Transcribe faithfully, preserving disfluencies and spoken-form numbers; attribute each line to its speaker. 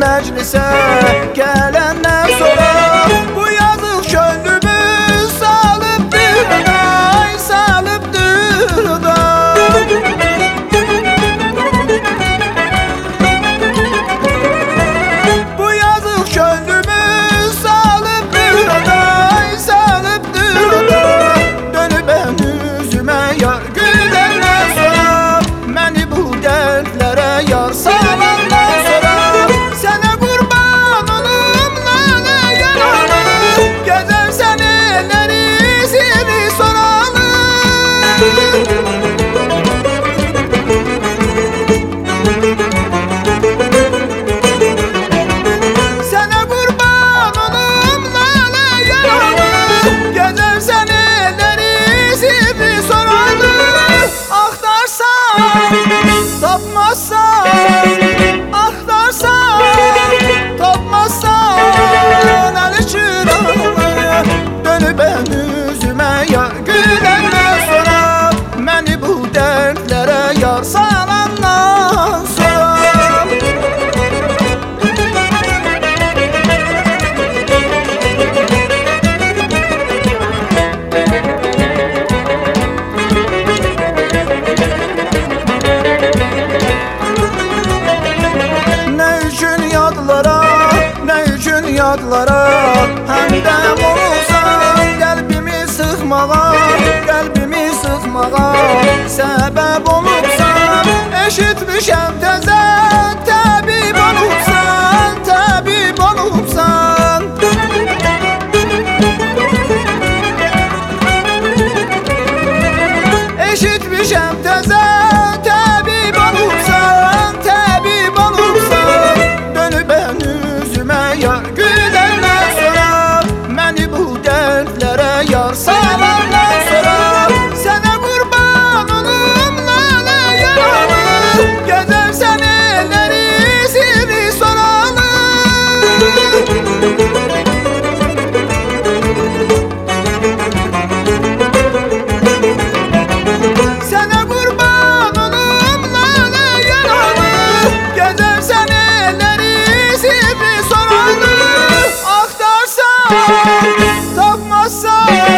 Speaker 1: meclise gelenden sonra bu yazık gönlümü salıptır day, salıptır day. Bu yazık gönlümü salıptır day, salıptır day. Dönüp ben yüzüme yar gülerler sonra beni bu dertlere yar salanlar sonra. Sana kurban olum lale yaralı, gezer sen elleri seni soralı. Sana kurban olum lale yaralı, gezer sen elleri seni soralı. Aktarsan tapmazsan, aktarsan tapmazsan el çırağı. Dönüp ben yüzüme yar gülerler sonra beni bu dertlere yar salandan sonra. Ne üçün yadlara, ne üçün yadlara həmdəm olursan, qəlbimi sıxmağa, qəlbimi sıxmağa səbəb olubsan. Eşitmişəm təzə təbib olubsan, təbib olubsan. Eşitmişəm təzə təbib olubsan, təbib olubsan. Dönüp ben yüzüme yar gülerler sonra beni bu dertlere yar salanlar sonra. Sana kurban olum lale yaralı, gezer sen elleri seni soralı. Sana kurban olum lale yaralı, gezer sen elleri seni soralı. Aktarsan tapmazsan